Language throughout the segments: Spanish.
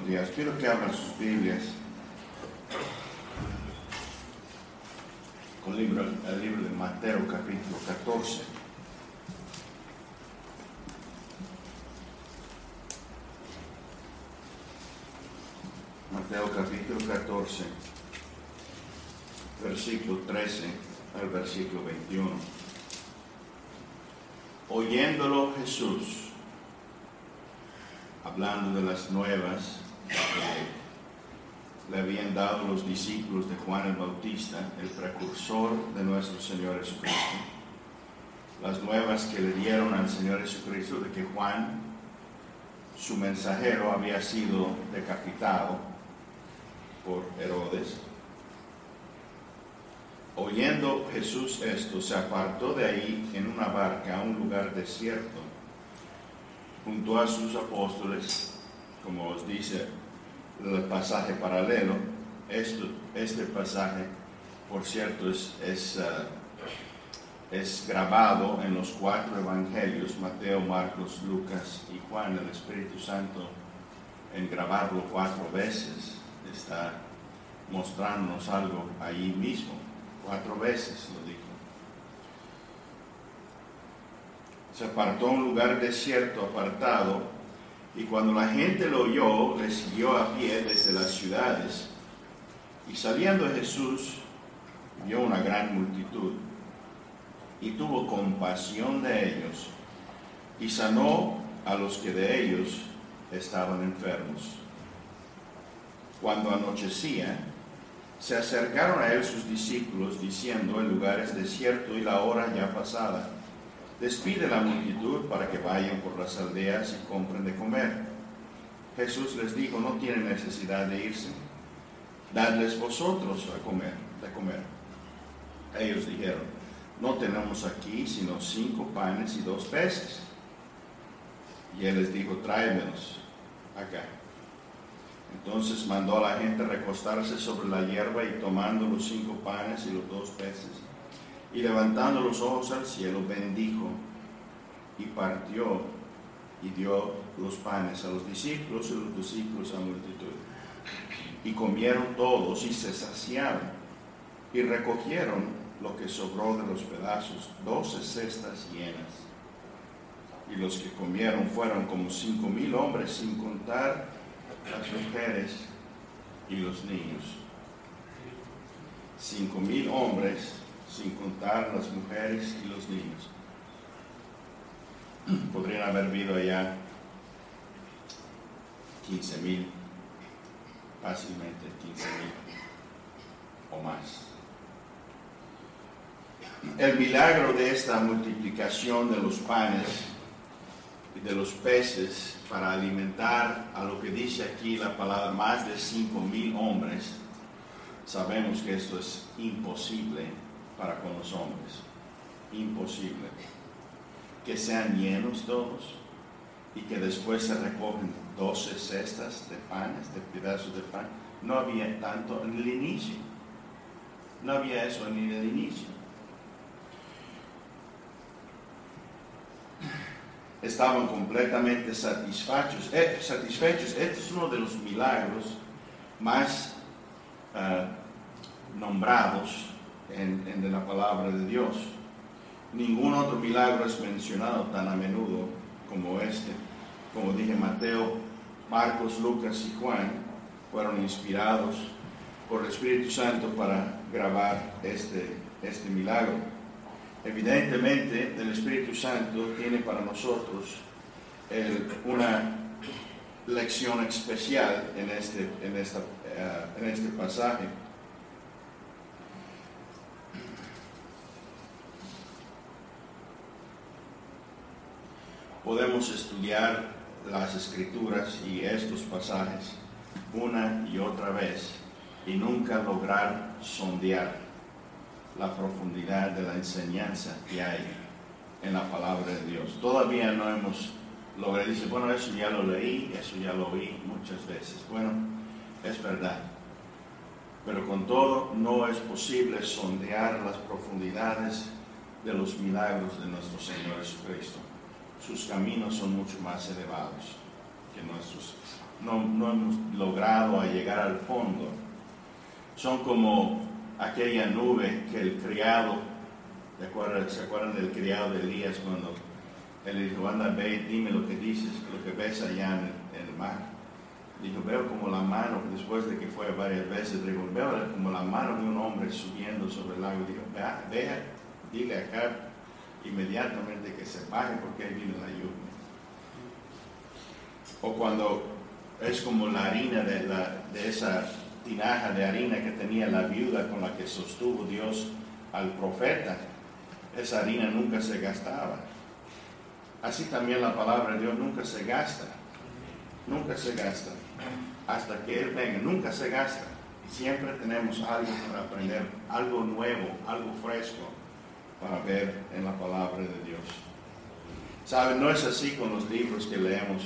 buenos días. Quiero que abran sus Biblias con el libro de Mateo, capítulo 14. Mateo, capítulo 14, versículo 13 al versículo 21. Oyéndolo Jesús, hablando de las nuevas que le habían dado los discípulos de Juan el Bautista, el precursor de nuestro Señor Jesucristo, las nuevas que le dieron al Señor Jesucristo de que Juan, su mensajero, había sido decapitado por Herodes. Oyendo Jesús esto, se apartó de ahí en una barca a un lugar desierto, junto a sus apóstoles, como os dice el pasaje paralelo. Este pasaje, por cierto, es grabado en los 4 evangelios, Mateo, Marcos, Lucas y Juan. El Espíritu Santo, en grabarlo 4 veces, está mostrándonos algo ahí mismo. 4 veces lo dijo. Se apartó a un lugar desierto, apartado, y cuando la gente lo oyó, le siguió a pie desde las ciudades. Y saliendo Jesús, vio una gran multitud, y tuvo compasión de ellos, y sanó a los que de ellos estaban enfermos. Cuando anochecía, se acercaron a él sus discípulos, diciendo: el lugar es desierto y la hora ya pasada. Despide la multitud para que vayan por las aldeas y compren de comer. Jesús les dijo: no tienen necesidad de irse, dadles vosotros de comer. Ellos dijeron: no tenemos aquí sino 5 panes y 2 peces. Y él les dijo: tráemelos acá. Entonces mandó a la gente recostarse sobre la hierba, y tomando los 5 panes y los 2 peces, y levantando los ojos al cielo, bendijo y partió y dio los panes a los discípulos y los discípulos a la multitud. Y comieron todos y se saciaron, y recogieron lo que sobró de los pedazos, 12 cestas llenas. Y los que comieron fueron como 5,000 hombres, sin contar las mujeres y los niños. 5,000 hombres, sin contar las mujeres y los niños. Podrían haber habido allá 15,000, fácilmente 15,000 o más. El milagro de esta multiplicación de los panes y de los peces para alimentar, a lo que dice aquí la palabra, más de 5,000 hombres, sabemos que esto es imposible para con los hombres. Imposible. Que sean llenos todos y que después se recogen 12 cestas de panes, de pedazos de pan. No había tanto en el inicio. No había eso en el inicio. Estaban completamente satisfechos. Este es uno de los milagros más nombrados en la palabra de Dios. Ningún otro milagro es mencionado tan a menudo como este. Como dije, Mateo, Marcos, Lucas y Juan fueron inspirados por el Espíritu Santo para grabar este milagro. Evidentemente, el Espíritu Santo tiene para nosotros una lección especial en este pasaje. Podemos estudiar las Escrituras y estos pasajes una y otra vez y nunca lograr sondear la profundidad de la enseñanza que hay en la palabra de Dios. Todavía no hemos logrado. Dice: bueno, eso ya lo leí, eso ya lo oí muchas veces. Bueno, es verdad, pero con todo no es posible sondear las profundidades de los milagros de nuestro Señor Jesucristo. Sus caminos son mucho más elevados que no hemos logrado a llegar al fondo. Son como aquella nube que el criado, ¿se acuerdan del criado de Elías cuando él dijo, anda, ve, dime lo que dices, lo que ves allá en el mar? Dijo, veo como la mano, después de que fue varias veces, dijo, veo como la mano de un hombre subiendo sobre el lago. Dijo, vea, dile acá inmediatamente que se baje porque ahí viene la lluvia. O cuando es como la harina de esa tinaja de harina que tenía la viuda con la que sostuvo Dios al profeta, esa harina nunca se gastaba. Así también la palabra de Dios nunca se gasta, hasta que Él venga, nunca se gasta. Siempre tenemos algo para aprender, algo nuevo, algo fresco para ver en la palabra de Dios. ¿Saben? No es así con los libros que leemos,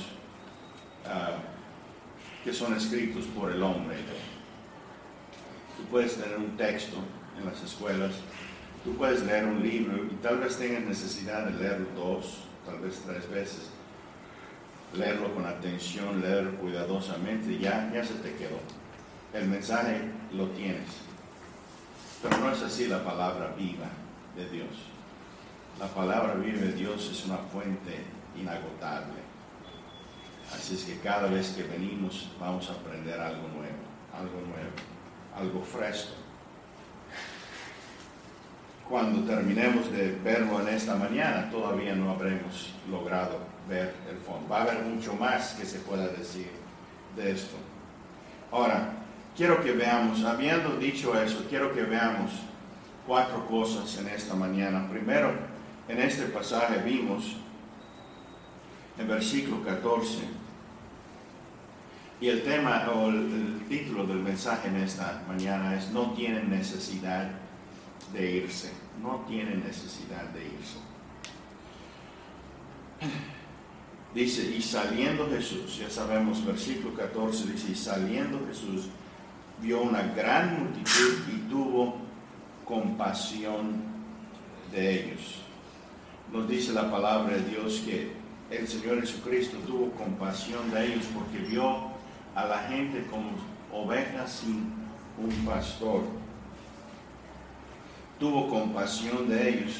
que son escritos por el hombre. Tú puedes tener un texto en las escuelas, tú puedes leer un libro y tal vez tengas necesidad de leerlo 2, tal vez 3 veces, leerlo con atención, leerlo cuidadosamente, y ya se te quedó. El mensaje lo tienes. Pero no es así la palabra viva de Dios. La palabra viva de Dios es una fuente inagotable. Así es que cada vez que venimos vamos a aprender algo nuevo, algo fresco. Cuando terminemos de verlo en esta mañana, todavía no habremos logrado ver el fondo. Va a haber mucho más que se pueda decir de esto. Ahora, quiero que veamos, habiendo dicho eso, quiero que veamos 4 cosas en esta mañana. Primero, en este pasaje vimos en versículo 14, y el tema o el título del mensaje en esta mañana es: no tienen necesidad de irse. No tienen necesidad de irse. Dice, y saliendo Jesús, ya sabemos, versículo 14 dice, y saliendo Jesús vio una gran multitud y tuvo compasión de ellos. Nos dice la palabra de Dios que el Señor Jesucristo tuvo compasión de ellos porque vio a la gente como ovejas sin un pastor. Tuvo compasión de ellos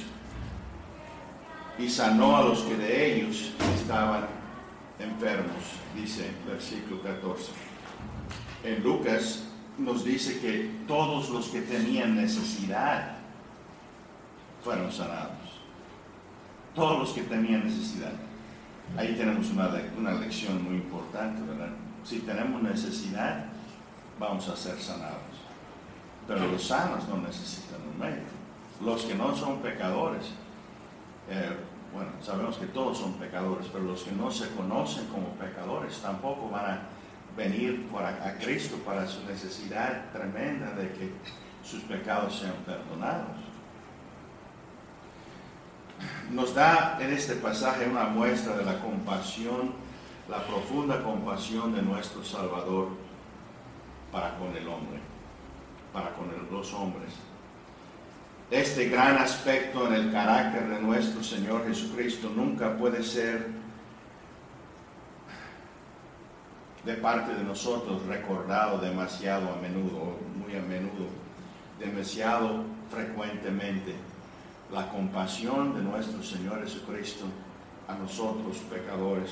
y sanó a los que de ellos estaban enfermos, dice versículo 14. En Lucas nos dice que todos los que tenían necesidad fueron sanados. Todos los que tenían necesidad. Ahí tenemos una lección muy importante, ¿verdad? Si tenemos necesidad, vamos a ser sanados. Pero los sanos no necesitan un médico. Los que no son pecadores, bueno, sabemos que todos son pecadores, pero los que no se conocen como pecadores tampoco van a venir a Cristo para su necesidad tremenda de que sus pecados sean perdonados. Nos da en este pasaje una muestra de la compasión, la profunda compasión de nuestro Salvador para con el hombre, para con los hombres. Este gran aspecto en el carácter de nuestro Señor Jesucristo nunca puede ser de parte de nosotros recordado demasiado a menudo, muy a menudo, demasiado frecuentemente. La compasión de nuestro Señor Jesucristo a nosotros pecadores.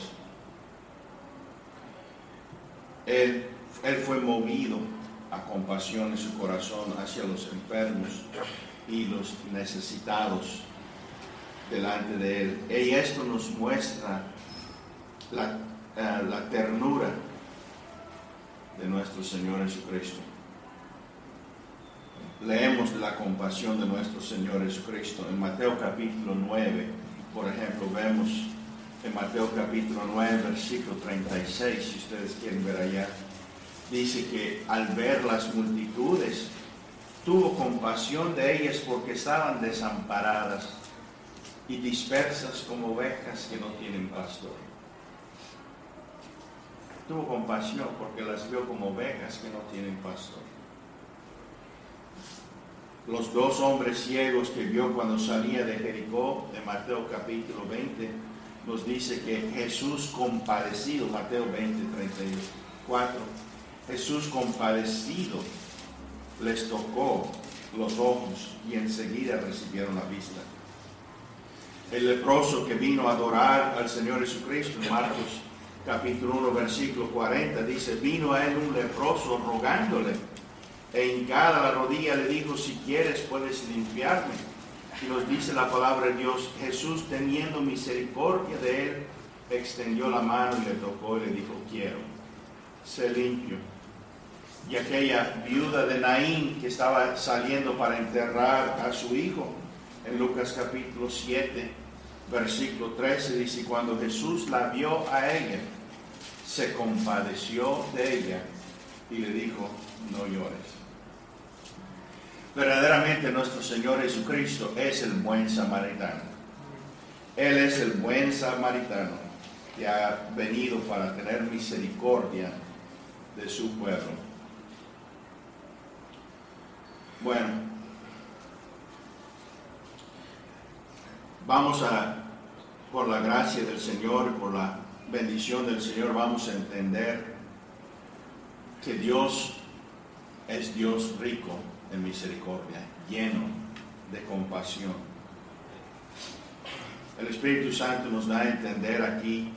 Él fue movido a compasión en su corazón hacia los enfermos y los necesitados delante de Él. Y esto nos muestra la ternura de nuestro Señor Jesucristo. Leemos de la compasión de nuestro Señor Jesucristo en Mateo capítulo 9, por ejemplo, vemos en Mateo capítulo 9, versículo 36, si ustedes quieren ver allá, dice que al ver las multitudes, tuvo compasión de ellas porque estaban desamparadas y dispersas como ovejas que no tienen pastor. Tuvo compasión porque las vio como ovejas que no tienen pastor. Los 2 hombres ciegos que vio cuando salía de Jericó, de Mateo capítulo 20, nos dice que Jesús compadecido, Mateo 20, 32, 4, Jesús compadecido les tocó los ojos y enseguida recibieron la vista. El leproso que vino a adorar al Señor Jesucristo, en Marcos capítulo 1, versículo 40, dice, vino a él un leproso rogándole, e hincada la rodilla le dijo, si quieres puedes limpiarme. Y nos dice la palabra de Dios, Jesús teniendo misericordia de él, extendió la mano y le tocó y le dijo, quiero, sé limpio. Y aquella viuda de Naín que estaba saliendo para enterrar a su hijo, en Lucas capítulo 7, versículo 13, dice, cuando Jesús la vio a ella, se compadeció de ella y le dijo, no llores. Verdaderamente nuestro Señor Jesucristo es el buen samaritano. Él es el buen samaritano que ha venido para tener misericordia de su pueblo. Bueno, vamos por la gracia del Señor, por la bendición del Señor, vamos a entender que Dios es Dios rico en misericordia, lleno de compasión. El Espíritu Santo nos da a entender aquí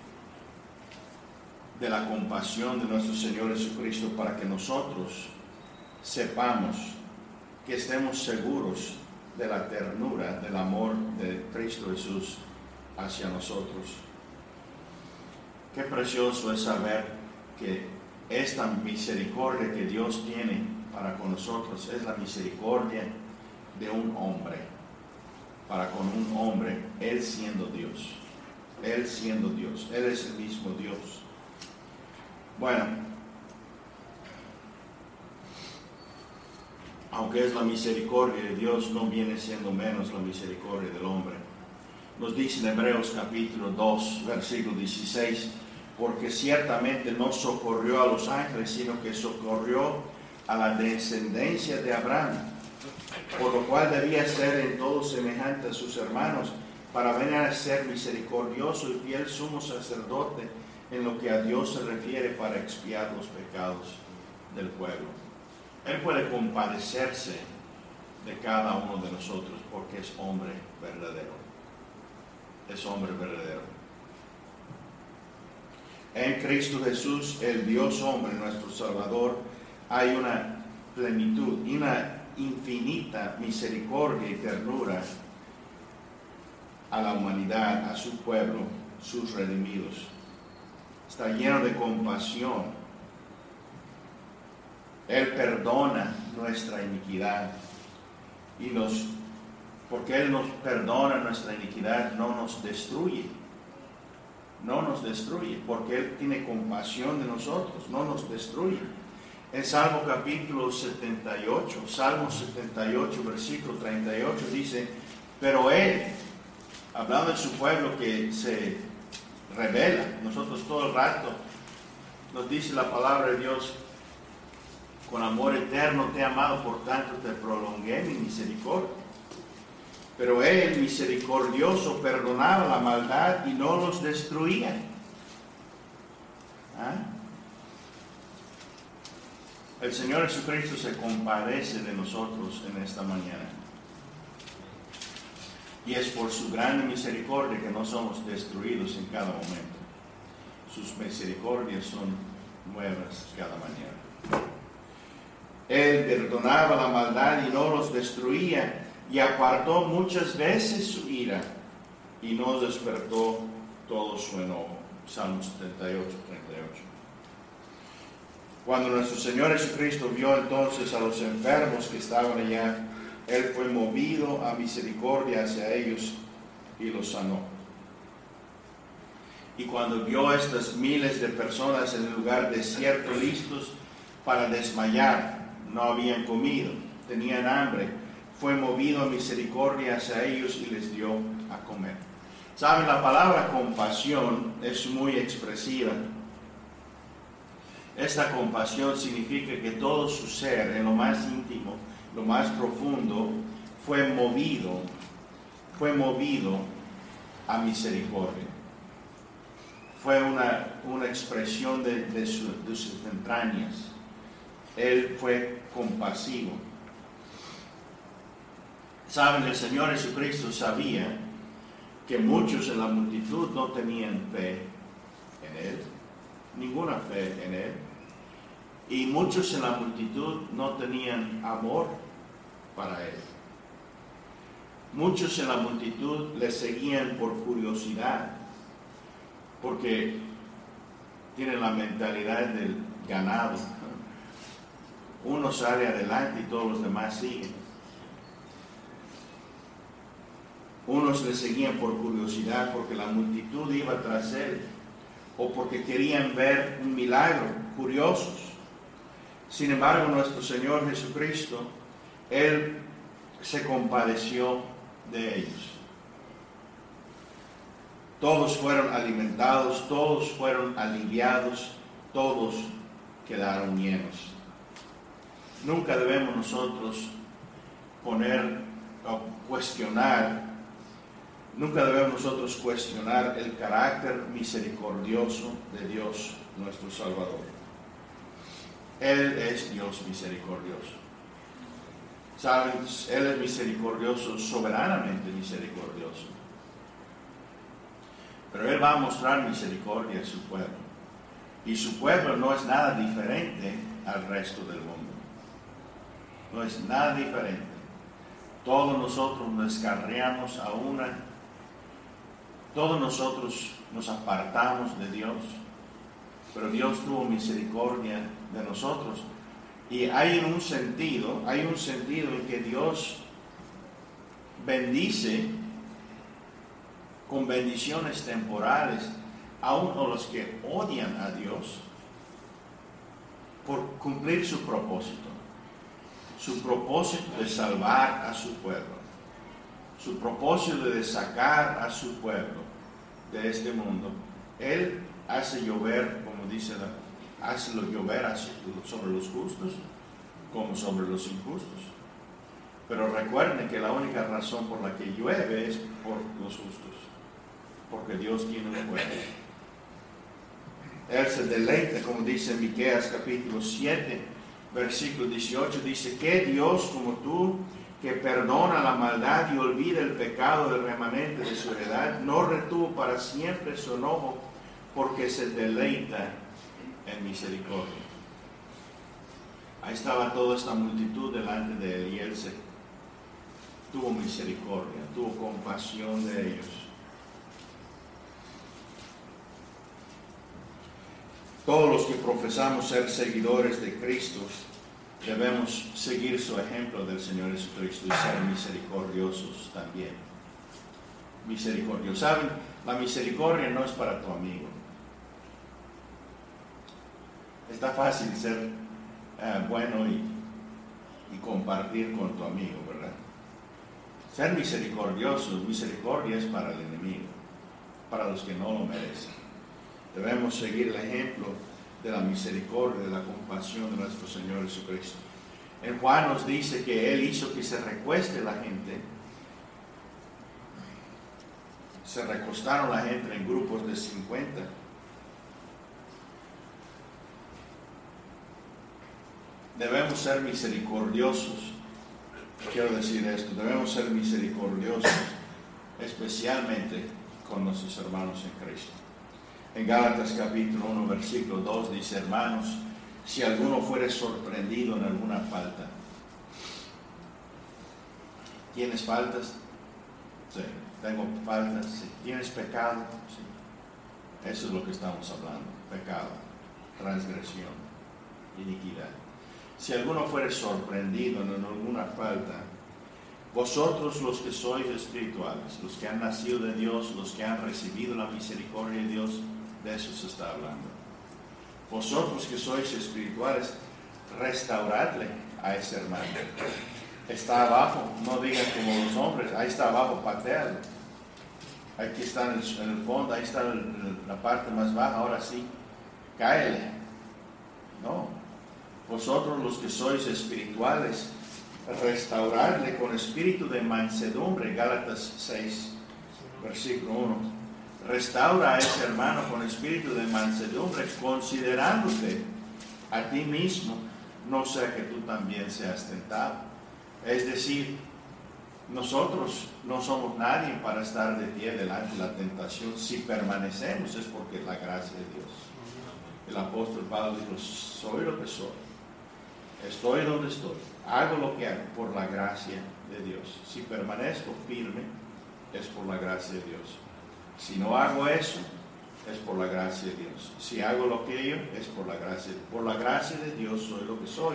de la compasión de nuestro Señor Jesucristo para que nosotros sepamos, que estemos seguros de la ternura, del amor de Cristo Jesús hacia nosotros. Qué precioso es saber que esta misericordia que Dios tiene para con nosotros es la misericordia de un hombre, para con un hombre, Él siendo Dios. Él siendo Dios, Él es el mismo Dios. Bueno, aunque es la misericordia de Dios, no viene siendo menos la misericordia del hombre. Nos dice en Hebreos capítulo 2, versículo 16, porque ciertamente no socorrió a los ángeles, sino que socorrió a la descendencia de Abraham, por lo cual debía ser en todo semejante a sus hermanos, para venir a ser misericordioso y fiel sumo sacerdote en lo que a Dios se refiere, para expiar los pecados del pueblo. Él puede compadecerse de cada uno de nosotros porque es hombre verdadero. Es hombre verdadero. En Cristo Jesús, el Dios hombre, nuestro Salvador, hay una plenitud y una infinita misericordia y ternura a la humanidad, a su pueblo, sus redimidos. Está lleno de compasión. Él perdona nuestra iniquidad y porque Él nos perdona nuestra iniquidad, no nos destruye. No nos destruye, porque Él tiene compasión de nosotros, no nos destruye. En Salmo capítulo 78, Salmo 78, versículo 38, dice, pero Él, hablando de su pueblo que se revela, nosotros todo el rato, nos dice la palabra de Dios, con amor eterno te he amado, por tanto te prolongué mi misericordia. Pero Él, misericordioso, perdonaba la maldad y no los destruía. ¿Ah? El Señor Jesucristo se compadece de nosotros en esta mañana. Y es por su grande misericordia que no somos destruidos en cada momento. Sus misericordias son nuevas cada mañana. Él perdonaba la maldad y no los destruía, y apartó muchas veces su ira, y no despertó todo su enojo. Salmo 78, 38. Cuando nuestro Señor Jesucristo vio entonces a los enfermos que estaban allá, Él fue movido a misericordia hacia ellos y los sanó. Y cuando vio estas miles de personas en el lugar desierto listos para desmayar, no habían comido, tenían hambre, fue movido a misericordia hacia ellos y les dio a comer. ¿Saben? La palabra compasión es muy expresiva. Esta compasión significa que todo su ser, en lo más íntimo, lo más profundo, fue movido a misericordia. fue una expresión de sus entrañas. Él fue compasivo. Saben, el Señor Jesucristo sabía que muchos en la multitud no tenían fe en Él, ninguna fe en Él, y muchos en la multitud no tenían amor para Él. Muchos en la multitud le seguían por curiosidad, porque tienen la mentalidad del ganado. Uno sale adelante y todos los demás siguen. Unos le seguían por curiosidad porque la multitud iba tras él, o porque querían ver un milagro, curiosos. Sin embargo, nuestro Señor Jesucristo, Él se compadeció de ellos. Todos fueron alimentados, todos fueron aliviados, todos quedaron llenos. Nunca debemos nosotros poner o cuestionar, nunca debemos nosotros cuestionar el carácter misericordioso de Dios, nuestro Salvador. Él es Dios misericordioso. Saben, Él es misericordioso, soberanamente misericordioso. Pero Él va a mostrar misericordia a su pueblo. Y su pueblo no es nada diferente al resto del mundo. No es nada diferente. Todos nosotros nos descarriamos a una. Todos nosotros nos apartamos de Dios. Pero Dios tuvo misericordia de nosotros. Y hay un sentido en que Dios bendice con bendiciones temporales aún a los que odian a Dios por cumplir su propósito de salvar a su pueblo, su propósito de sacar a su pueblo de este mundo. Él hace llover, como dice hace llover sobre los justos como sobre los injustos. Pero recuerden que la única razón por la que llueve es por los justos, porque Dios tiene un pueblo. Él se deleita, como dice en Miqueas capítulo 7, versículo 18, dice: ¿qué Dios como tú, que perdona la maldad y olvida el pecado del remanente de su heredad, no retuvo para siempre su enojo, porque se deleita en misericordia? Ahí estaba toda esta multitud delante de él y él tuvo misericordia, tuvo compasión de ellos. Todos los que profesamos ser seguidores de Cristo debemos seguir su ejemplo del Señor Jesucristo y ser misericordiosos también. Misericordiosos. ¿Saben? La misericordia no es para tu amigo. Está fácil ser bueno y compartir con tu amigo, ¿verdad? Ser misericordiosos, misericordia es para el enemigo, para los que no lo merecen. Debemos seguir el ejemplo de la misericordia, de la compasión de nuestro Señor Jesucristo. En Juan nos dice que Él hizo que se recueste la gente. Se recostaron la gente en grupos de 50. Debemos ser misericordiosos. Quiero decir esto, debemos ser misericordiosos, especialmente con nuestros hermanos en Cristo. En Gálatas capítulo 1, versículo 2 dice: hermanos, si alguno fuere sorprendido en alguna falta. ¿Tienes faltas? Sí. ¿Tengo faltas? Sí. ¿Tienes pecado? Sí. Eso es lo que estamos hablando. Pecado, transgresión, iniquidad. Si alguno fuere sorprendido en alguna falta, vosotros los que sois espirituales, los que han nacido de Dios, los que han recibido la misericordia de Dios, de eso se está hablando. Vosotros que sois espirituales, restauradle a ese hermano. Está abajo, no digan como los hombres, ahí está abajo, patealo. Aquí está en el fondo, ahí está la parte más baja, ahora sí, cáele. No. Vosotros los que sois espirituales, restauradle con espíritu de mansedumbre. Gálatas 6, versículo 1. Restaura a ese hermano con espíritu de mansedumbre, considerándote a ti mismo, no sea que tú también seas tentado. Es decir, nosotros no somos nadie para estar de pie delante de la tentación. Si permanecemos es porque es la gracia de Dios. El apóstol Pablo dijo, soy lo que soy, estoy donde estoy, hago lo que hago por la gracia de Dios. Si permanezco firme es por la gracia de Dios. Si no hago eso, es por la gracia de Dios. Si hago lo que yo, es por la gracia. Por la gracia de Dios soy lo que soy.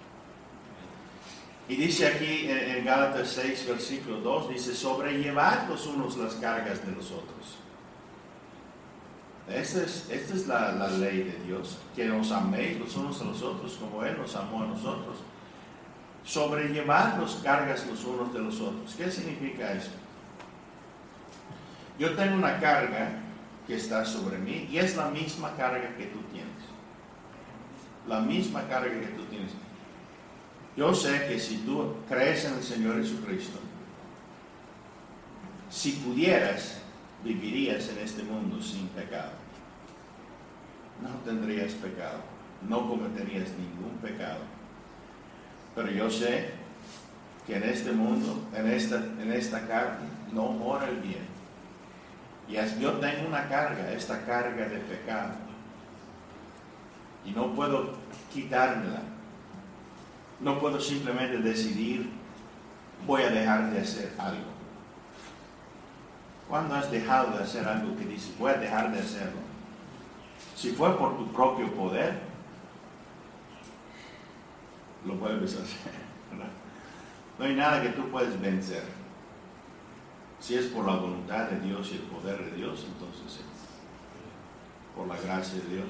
Y dice aquí en Gálatas 6, versículo 2, dice, sobrellevad los unos las cargas de los otros. Esta es la ley de Dios, que nos améis los unos a los otros como Él nos amó a nosotros. Sobrellevad las cargas los unos de los otros. ¿Qué significa esto? Yo tengo una carga que está sobre mí y es la misma carga que tú tienes. La misma carga que tú tienes. Yo sé que si tú crees en el Señor Jesucristo, si pudieras, vivirías en este mundo sin pecado. No tendrías pecado, no cometerías ningún pecado. Pero yo sé que en este mundo, en esta carne, no mora el bien. Y yo tengo una carga, esta carga de pecado. Y no puedo quitármela. No puedo simplemente decidir, voy a dejar de hacer algo. ¿Cuándo has dejado de hacer algo que dices, voy a dejar de hacerlo? Si fue por tu propio poder, lo vuelves a hacer, ¿verdad? No hay nada que tú puedes vencer. Si es por la voluntad de Dios y el poder de Dios, entonces sí. Por la gracia de Dios.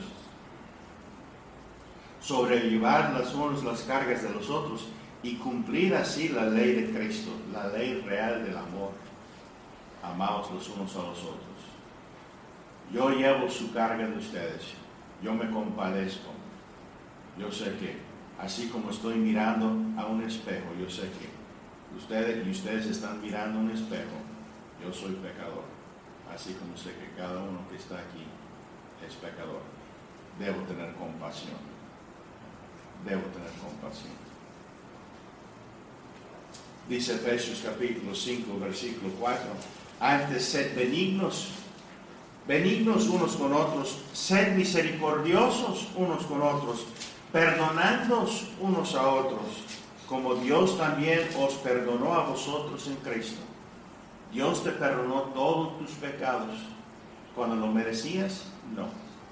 Sobrellevar las unos las cargas de los otros y cumplir así la ley de Cristo, la ley real del amor. Amaos los unos a los otros. Yo llevo su carga de ustedes. Yo me compadezco. Yo sé que, así como estoy mirando a un espejo, yo sé que ustedes están mirando a un espejo. Yo soy pecador. Así como sé que cada uno que está aquí es pecador. Debo tener compasión. Debo tener compasión. Dice Efesios capítulo 5, versículo 4. Antes sed benignos unos con otros, sed misericordiosos unos con otros, perdonándoos unos a otros, como Dios también os perdonó a vosotros en Cristo. Dios te perdonó todos tus pecados. Cuando lo merecías, no.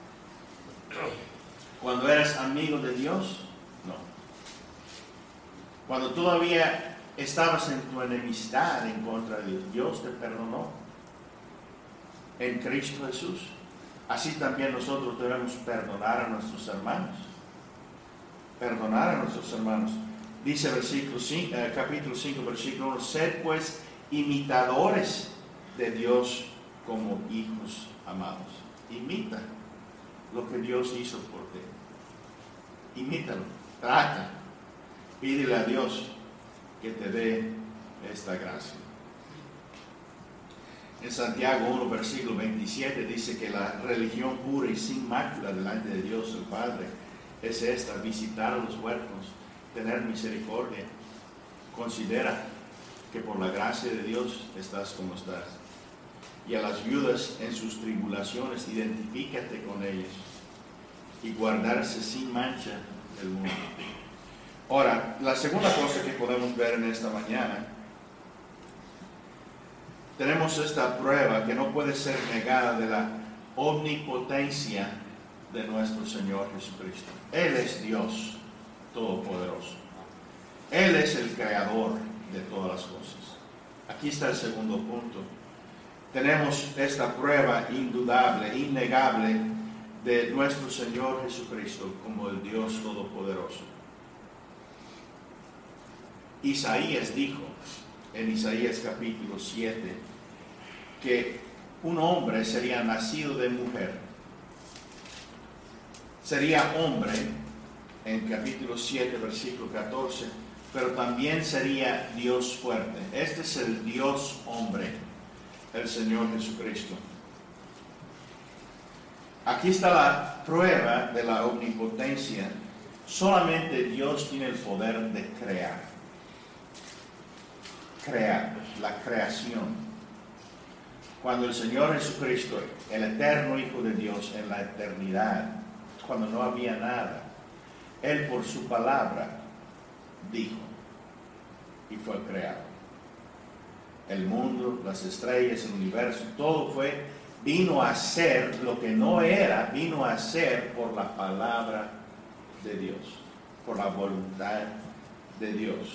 Cuando eras amigo de Dios, no. Cuando todavía estabas en tu enemistad en contra de Dios, Dios te perdonó en Cristo Jesús. Así también nosotros debemos perdonar a nuestros hermanos. Perdonar a nuestros hermanos. Dice capítulo 5, versículo 1, sed pues imitadores de Dios como hijos amados. Imita lo que Dios hizo por ti. Imítalo, trata, pídele a Dios que te dé esta gracia. En Santiago 1, versículo 27 dice que la religión pura y sin mácula delante de Dios el Padre es esta: visitar a los huérfanos, tener misericordia. Considera que por la gracia de Dios estás como estás. Y a las viudas en sus tribulaciones, identifícate con ellas y guardarse sin mancha del mundo. Ahora, la segunda cosa que podemos ver en esta mañana, tenemos esta prueba que no puede ser negada de la omnipotencia de nuestro Señor Jesucristo. Él es Dios Todopoderoso. Él es el creador de todas las cosas. Aquí está el segundo punto. Tenemos esta prueba indudable, innegable de nuestro Señor Jesucristo como el Dios Todopoderoso. Isaías dijo en Isaías capítulo 7 que un hombre sería nacido de mujer. Sería hombre en capítulo 7 versículo 14, pero también sería Dios fuerte. Este es el Dios hombre, el Señor Jesucristo. Aquí está la prueba de la omnipotencia. Solamente Dios tiene el poder de crear. Crear, la creación. Cuando el Señor Jesucristo, el eterno Hijo de Dios en la eternidad, cuando no había nada, Él por su palabra dijo y fue creado. El mundo, las estrellas, el universo, todo vino a ser lo que no era, vino a ser por la palabra de Dios, por la voluntad de Dios.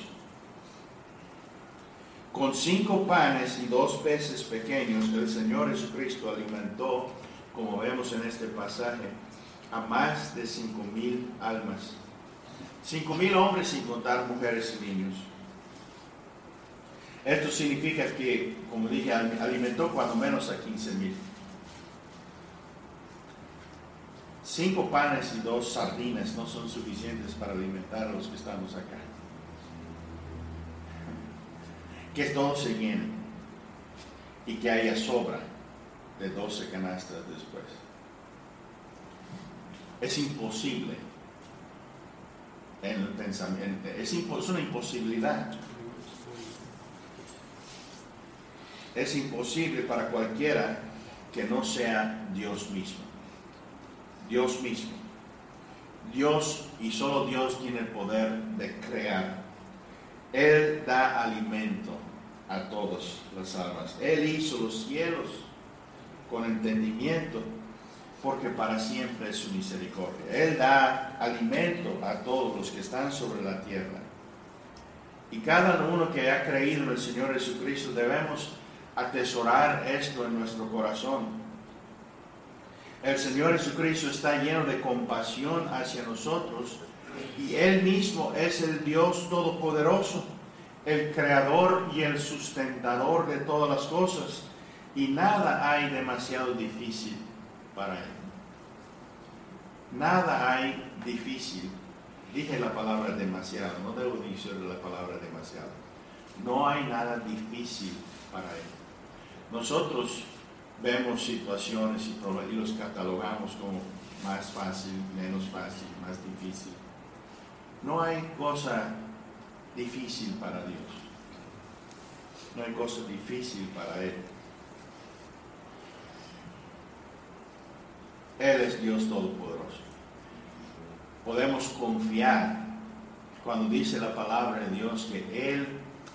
Con 5 panes y 2 peces pequeños, el Señor Jesucristo alimentó, como vemos en este pasaje, a más de 5,000 almas. 5,000 hombres sin contar mujeres y niños. Esto significa que, como dije, alimentó cuando menos a 15,000. 5 panes y 2 sardinas no son suficientes para alimentar a los que estamos acá. Que todo se llene y que haya sobra de 12 canastas después. Es imposible en el pensamiento, es una imposibilidad. Es imposible para cualquiera que no sea Dios mismo. Dios mismo. Dios y solo Dios tiene el poder de crear. Él da alimento a todas las almas. Él hizo los cielos con entendimiento, porque para siempre es su misericordia. Él da alimento a todos los que están sobre la tierra. Y cada uno que ha creído en el Señor Jesucristo debemos atesorar esto en nuestro corazón. El Señor Jesucristo está lleno de compasión hacia nosotros. Y Él mismo es el Dios Todopoderoso, el Creador y el sustentador de todas las cosas. Y nada hay demasiado difícil para Él. Nada hay difícil. Dije la palabra demasiado, no debo decir la palabra demasiado. No hay nada difícil para Él. Nosotros vemos situaciones y problemas y los catalogamos como más fácil, menos fácil, más difícil. No hay cosa difícil para Dios. No hay cosa difícil para Él. Él es Dios Todopoderoso. Podemos confiar cuando dice la palabra de Dios que Él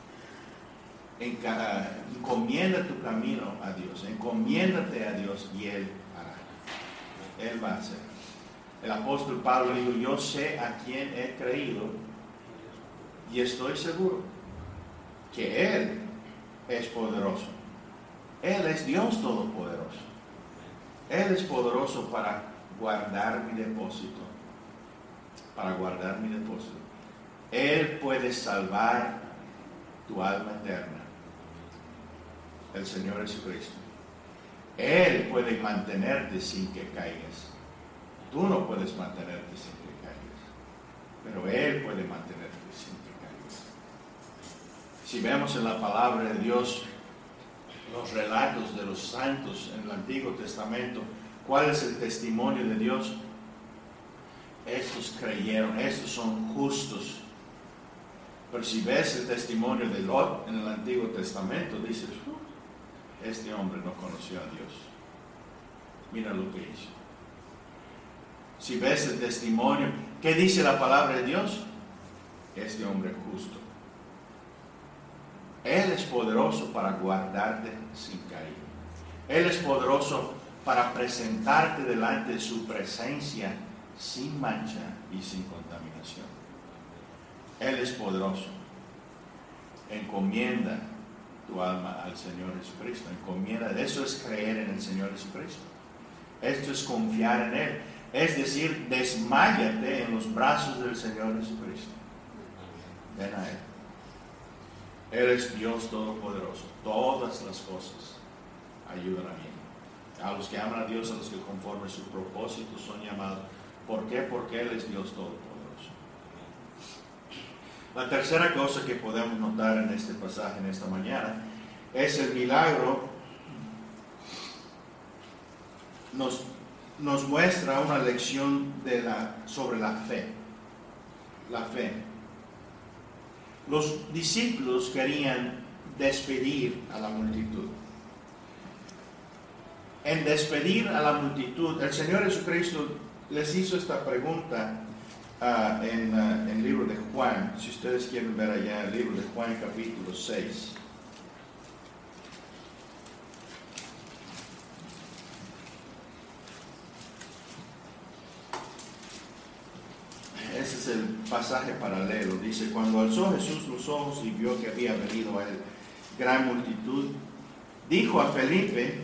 encomienda tu camino a Dios. Encomiéndate a Dios y Él hará. Él va a hacer. El apóstol Pablo dijo, yo sé a quién he creído y estoy seguro que Él es poderoso. Él es Dios Todopoderoso. Él es poderoso para guardar mi depósito. Para guardar mi depósito. Él puede salvar tu alma eterna. El Señor Jesucristo. Él puede mantenerte sin que caigas. Tú no puedes mantenerte sin que caigas, pero Él puede mantenerte sin que caigas. Si vemos en la palabra de Dios los relatos de los santos en el Antiguo Testamento, ¿cuál es el testimonio de Dios? Estos creyeron, estos son justos. Pero si ves el testimonio de Lot en el Antiguo Testamento, dices, este hombre no conoció a Dios. Mira lo que hizo. Si ves el testimonio, ¿qué dice la palabra de Dios? Este hombre justo. Él es poderoso para guardarte sin caer. Él es poderoso para presentarte delante de su presencia sin mancha y sin contaminación. Él es poderoso. Encomienda tu alma al Señor Jesucristo. Encomienda. Eso es creer en el Señor Jesucristo. Esto es confiar en Él. Es decir, desmáyate en los brazos del Señor Jesucristo. Ven a Él. Él es Dios Todopoderoso. Todas las cosas ayudan a mí. A los que aman a Dios, a los que conforme su propósito son llamados. ¿Por qué? Porque Él es Dios Todopoderoso. La tercera cosa que podemos notar en este pasaje, en esta mañana, es el milagro. nos muestra una lección sobre la fe. La fe. Los discípulos querían despedir a la multitud. En despedir a la multitud, el Señor Jesucristo les hizo esta pregunta en el libro de Juan. Si ustedes quieren ver allá el libro de Juan, capítulo 6. Ese es el pasaje paralelo. Dice: cuando alzó Jesús los ojos y vio que había venido a él gran multitud, dijo a Felipe,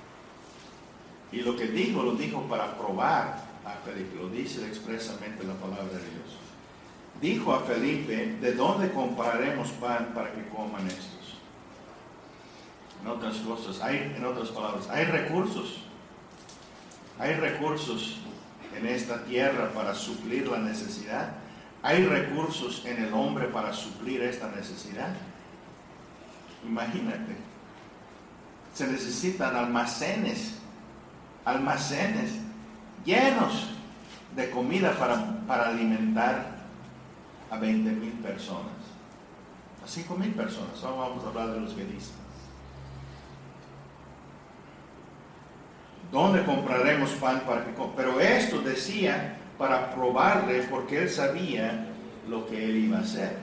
y lo que dijo, lo dijo para probar a Felipe, lo dice expresamente la palabra de Dios. Dijo a Felipe: ¿de dónde compraremos pan para que coman estos? En otras palabras, hay recursos en esta tierra para suplir la necesidad. Hay recursos en el hombre para suplir esta necesidad. Imagínate, se necesitan almacenes llenos de comida para alimentar a 20,000 personas, a 5,000 personas. Ahora vamos a hablar de los que dicen. ¿Dónde compraremos pan para que coman? Pero esto decía para probarle, porque él sabía lo que él iba a hacer.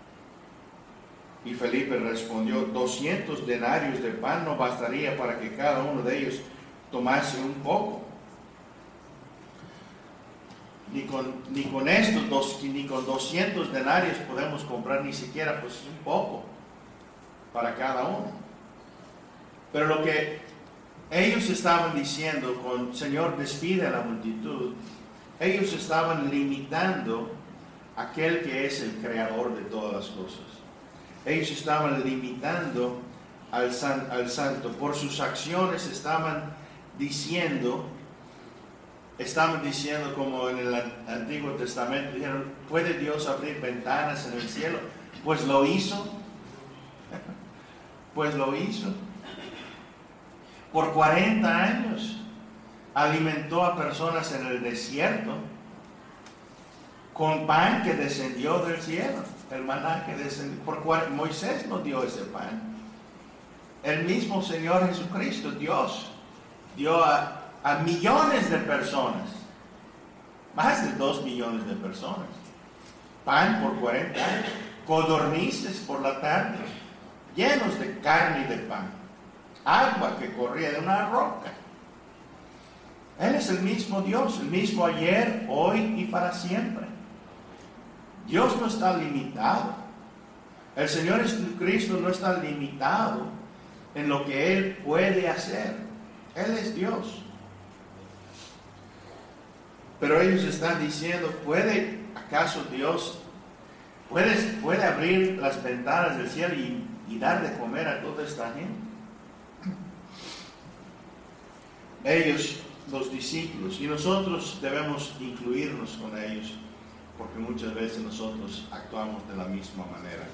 Y Felipe respondió: 200 denarios de pan no bastaría para que cada uno de ellos tomase un poco. Ni con 200 denarios podemos comprar ni siquiera pues un poco para cada uno. Pero lo que ellos estaban diciendo con Señor, despide a la multitud, ellos estaban limitando a aquel que es el creador de todas las cosas. Ellos estaban limitando al santo. Por sus acciones estaban diciendo como en el Antiguo Testamento, dijeron: ¿puede Dios abrir ventanas en el cielo? Pues lo hizo. Por 40 años alimentó a personas en el desierto con pan que descendió del cielo, el maná que descendió. Moisés nos dio ese pan. El mismo Señor Jesucristo, Dios, dio a millones de personas, más de 2 millones de personas, pan por 40 años, codornices por la tarde, llenos de carne y de pan, agua que corría de una roca. Él es el mismo Dios, el mismo ayer, hoy y para siempre. Dios no está limitado. El Señor Jesucristo no está limitado en lo que Él puede hacer. Él es Dios. Pero ellos están diciendo: ¿puede acaso Dios puede abrir las ventanas del cielo y dar de comer a toda esta gente? Ellos, los discípulos, y nosotros debemos incluirnos con ellos, porque muchas veces nosotros actuamos de la misma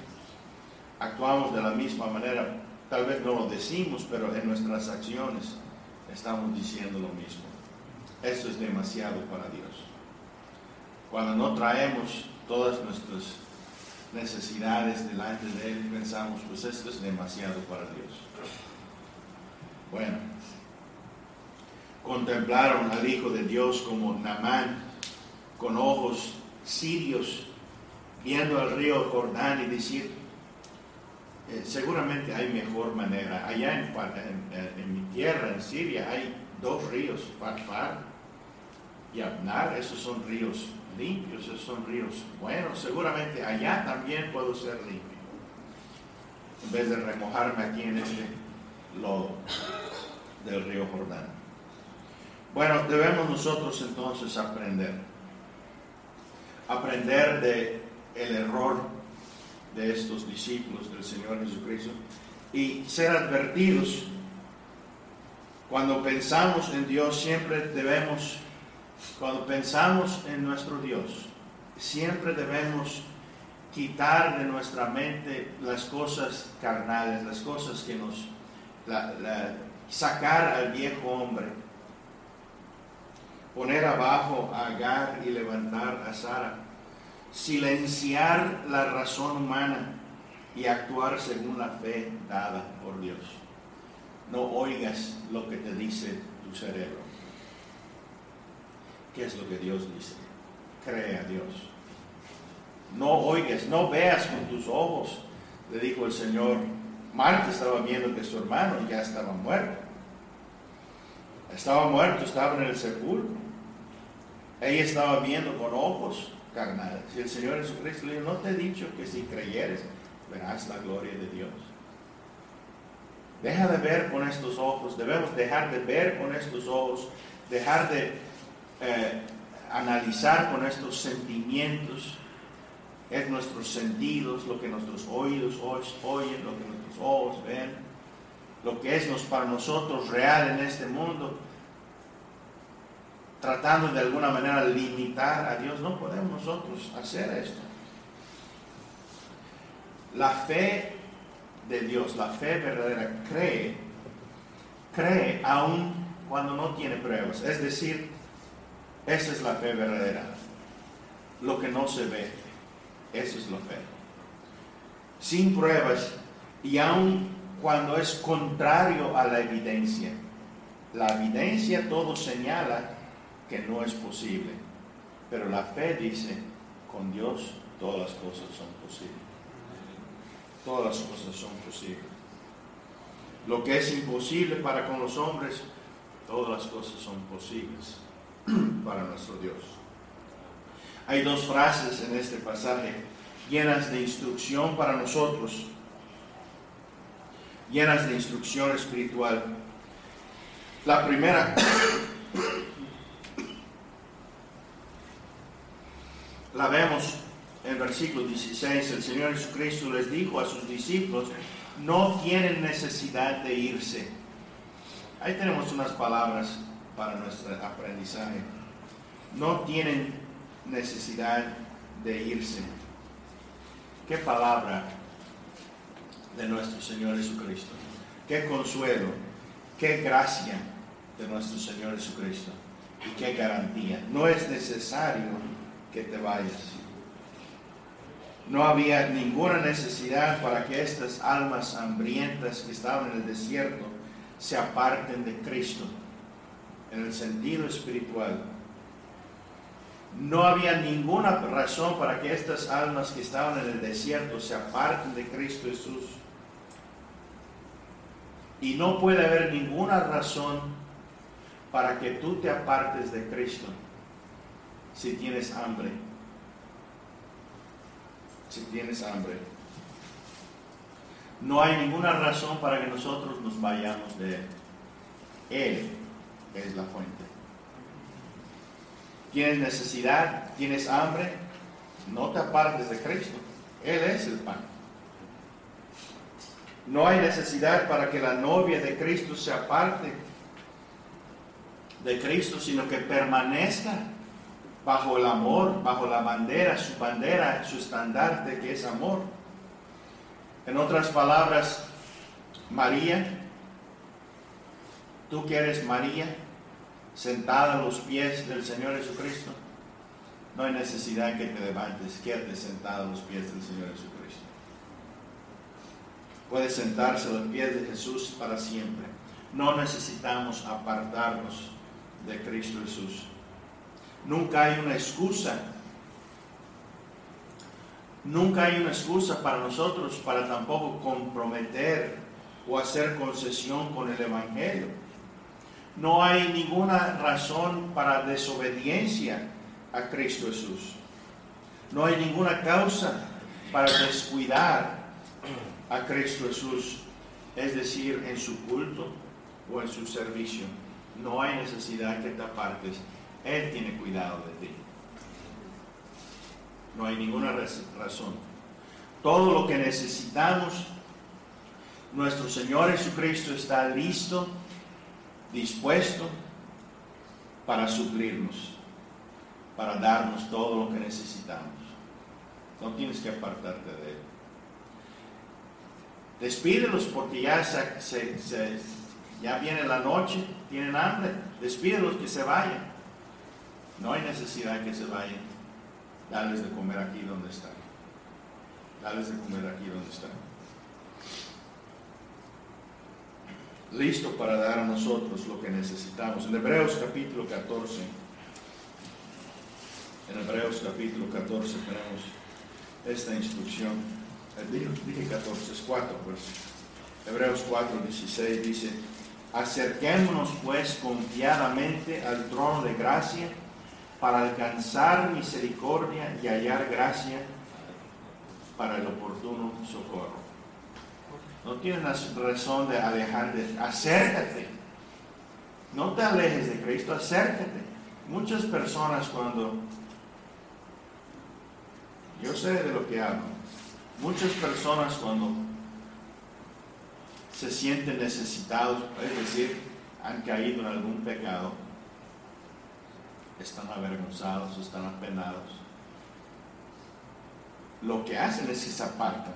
manera. Tal vez no lo decimos, pero en nuestras acciones estamos diciendo lo mismo. Esto es demasiado para Dios. Cuando no traemos todas nuestras necesidades delante de Él, pensamos: pues esto es demasiado para Dios. Bueno, contemplaron al Hijo de Dios como Naamán, con ojos sirios, viendo al río Jordán y decir: seguramente hay mejor manera. Allá en mi tierra, en Siria, hay 2 ríos, Farfar y Abnar. Esos son ríos limpios, esos son ríos buenos. Seguramente allá también puedo ser limpio, en vez de remojarme aquí en este lodo del río Jordán. Bueno, debemos nosotros entonces aprender de el error de estos discípulos del Señor Jesucristo y ser advertidos. Cuando pensamos en Dios, cuando pensamos en nuestro Dios, siempre debemos quitar de nuestra mente las cosas carnales, las cosas que sacar al viejo hombre poner abajo a Agar y levantar a Sara, silenciar la razón humana y actuar según la fe dada por Dios. No oigas lo que te dice tu cerebro. ¿Qué es lo que Dios dice? Cree a Dios. No oigas, no veas con tus ojos. Le dijo el Señor, Marta estaba viendo que su hermano ya estaba muerto. Estaba muerto, estaba en el sepulcro. Ella estaba viendo con ojos carnales. Y el Señor Jesucristo le dijo, no te he dicho que si creyeres, verás la gloria de Dios. Deja de ver con estos ojos. Debemos dejar de ver con estos ojos. Dejar de analizar con estos sentimientos. Es nuestros sentidos, lo que nuestros oídos oyen, lo que nuestros ojos ven, lo que es para nosotros real en este mundo, tratando de alguna manera limitar a Dios. No podemos nosotros hacer esto. La fe de Dios, la fe verdadera, cree aun cuando no tiene pruebas. Es decir, esa es la fe verdadera. Lo que no se ve. Eso es la fe. Sin pruebas y aun cuando es contrario a la evidencia. La evidencia todo señala que no es posible. Pero la fe dice, con Dios todas las cosas son posibles. Todas las cosas son posibles. Lo que es imposible para con los hombres, todas las cosas son posibles para nuestro Dios. Hay dos frases en este pasaje llenas de instrucción para nosotros, llenas de instrucción espiritual. La primera la vemos en versículo 16. El Señor Jesucristo les dijo a sus discípulos, no tienen necesidad de irse. Ahí tenemos unas palabras para nuestro aprendizaje. No tienen necesidad de irse. Qué palabra de nuestro Señor Jesucristo. Qué consuelo, qué gracia de nuestro Señor Jesucristo. Y qué garantía. No es necesario que te vayas. No había ninguna necesidad para que estas almas hambrientas que estaban en el desierto se aparten de Cristo. En el sentido espiritual. No había ninguna razón para que estas almas que estaban en el desierto se aparten de Cristo Jesús. Y no puede haber ninguna razón para que tú te apartes de Cristo si tienes hambre. Si tienes hambre. No hay ninguna razón para que nosotros nos vayamos de Él. Él es la fuente. ¿Tienes necesidad? ¿Tienes hambre? No te apartes de Cristo. Él es el pan. No hay necesidad para que la novia de Cristo se aparte de Cristo, sino que permanezca bajo el amor, bajo la bandera, su estandarte que es amor. En otras palabras, María, tú que eres María, sentada a los pies del Señor Jesucristo, no hay necesidad que te levantes, quédate sentada a los pies del Señor Jesucristo. Puedes sentarse a los pies de Jesús para siempre. No necesitamos apartarnos de Cristo Jesús. Nunca hay una excusa. Nunca hay una excusa para nosotros para tampoco comprometer o hacer concesión con el Evangelio. No hay ninguna razón para desobediencia a Cristo Jesús. No hay ninguna causa para descuidar a Cristo Jesús, es decir, en su culto o en su servicio. No hay necesidad que te apartes. Él tiene cuidado de ti. No hay ninguna razón. Todo lo que necesitamos, nuestro Señor Jesucristo está listo, dispuesto para suplirnos, para darnos todo lo que necesitamos. No tienes que apartarte de Él. Despídelos porque ya viene la noche, tienen hambre. Despídelos que se vayan. No hay necesidad que se vayan. Darles de comer aquí donde están. Darles de comer aquí donde están. Listo para dar a nosotros lo que necesitamos. En Hebreos capítulo 14. En Hebreos capítulo 14 tenemos esta instrucción. Dije 14, es 4, pues. Hebreos 4, 16 dice: acerquémonos pues confiadamente al trono de gracia para alcanzar misericordia y hallar gracia para el oportuno socorro. No tienes razón de alejarte. Acércate. No te alejes de Cristo, acércate. Muchas personas cuando... Yo sé de lo que hablo. Muchas personas cuando se sienten necesitados, es decir, han caído en algún pecado, están avergonzados, están apenados. Lo que hacen es que se apartan.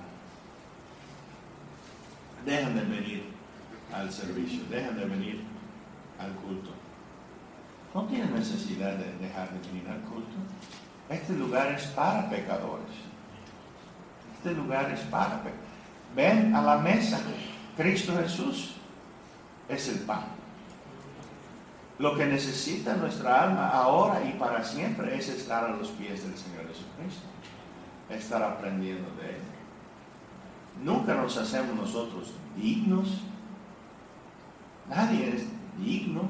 Dejan de venir al servicio, dejan de venir al culto. No tienen necesidad de dejar de venir al culto. Este lugar es para pecadores. Este lugar es para pecadores. Ven a la mesa. Cristo Jesús es el pan. Lo que necesita nuestra alma ahora y para siempre es estar a los pies del Señor Jesucristo. Estar aprendiendo de Él. Nunca nos hacemos nosotros dignos. Nadie es digno.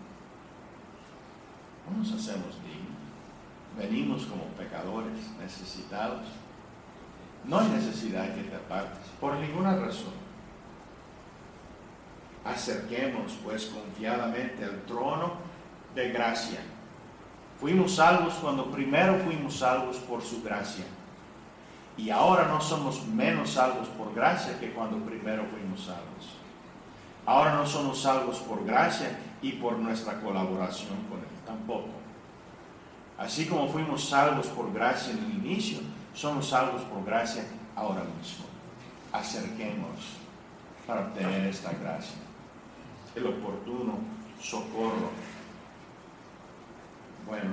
No nos hacemos dignos. Venimos como pecadores, necesitados. No hay necesidad que te apartes, por ninguna razón. Acerquemos pues confiadamente al trono de gracia. Fuimos salvos cuando primero fuimos salvos por su gracia. Y ahora no somos menos salvos por gracia que cuando primero fuimos salvos. Ahora no somos salvos por gracia y por nuestra colaboración con Él, tampoco. Así como fuimos salvos por gracia en el inicio, somos salvos por gracia ahora mismo. Acerquémonos para obtener esta gracia. El oportuno socorro. Bueno.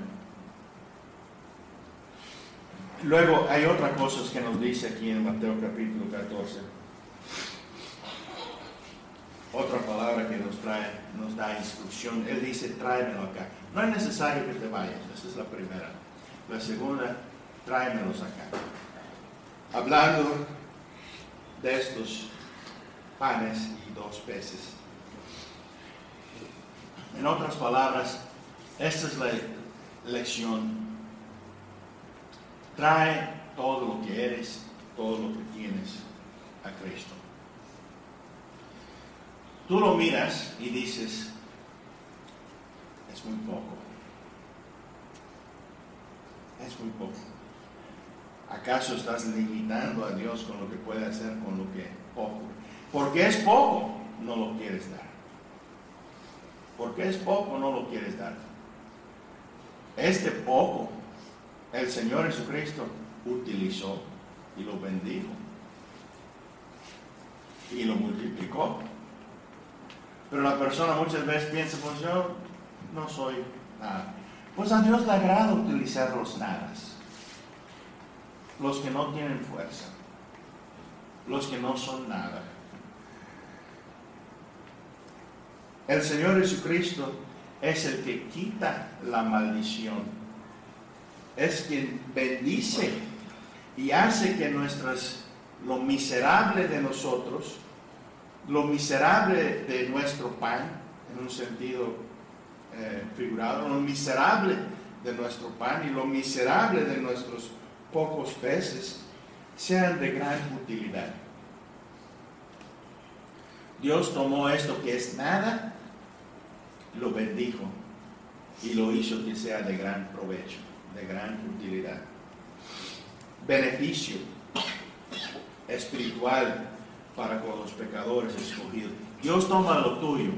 Luego hay otra cosa que nos dice aquí en Mateo capítulo 14. Otra palabra que nos da instrucción. Él dice: tráemelo acá. No es necesario que te vayas. Esa es la primera. La segunda: tráemelos acá. Hablando de estos panes y 2 peces. En otras palabras, esta es la lección. Trae todo lo que eres, todo lo que tienes a Cristo. Tú lo miras y dices: es muy poco. Es muy poco. ¿Acaso estás limitando a Dios con lo que puede hacer con lo que poco? Porque es poco, no lo quieres dar. Porque es poco, no lo quieres dar. Este poco, el Señor Jesucristo utilizó y lo bendijo. Y lo multiplicó. Pero la persona muchas veces piensa: pues yo no soy nada. Pues a Dios le agrada utilizar los nadas. Los que no tienen fuerza. Los que no son nada. El Señor Jesucristo es el que quita la maldición. Es quien bendice y hace que lo miserable de nosotros, lo miserable de nuestro pan, en un sentido figurado, lo miserable de nuestro pan y lo miserable de nuestros pocos peces, sean de gran utilidad. Dios tomó esto que es nada, lo bendijo y lo hizo que sea de gran provecho, de gran utilidad. Beneficio espiritual para con los pecadores escogidos. Dios toma lo tuyo.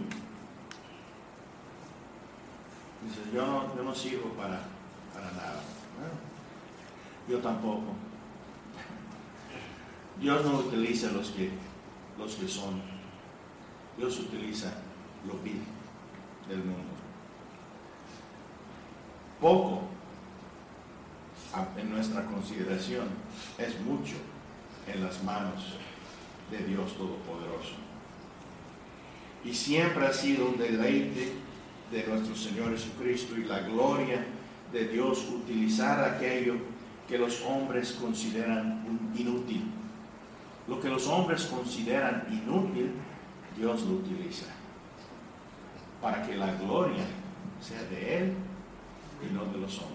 Dice: yo no sirvo para nada. Bueno, yo tampoco. Dios no utiliza los que son. Dios utiliza lo vil del mundo. poco en nuestra consideración es mucho en las manos de Dios Todopoderoso. Y siempre ha sido un deleite de nuestro Señor Jesucristo y la gloria de Dios utilizar aquello que los hombres consideran inútil. Lo que los hombres consideran inútil, Dios lo utiliza para que la gloria sea de Él y no de los hombres.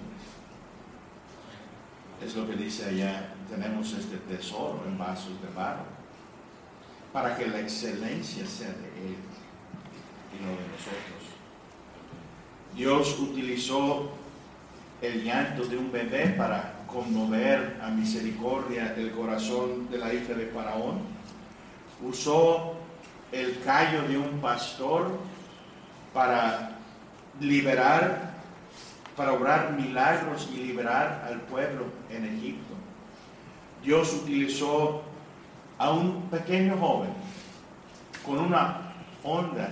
Es lo que dice allá, tenemos este tesoro en vasos de barro, para que la excelencia sea de Él y no de nosotros. Dios utilizó el llanto de un bebé para conmover a misericordia el corazón de la hija de Faraón. Usó el callo de un pastor para liberar, para obrar milagros y liberar al pueblo en Egipto. Dios utilizó a un pequeño joven con una onda,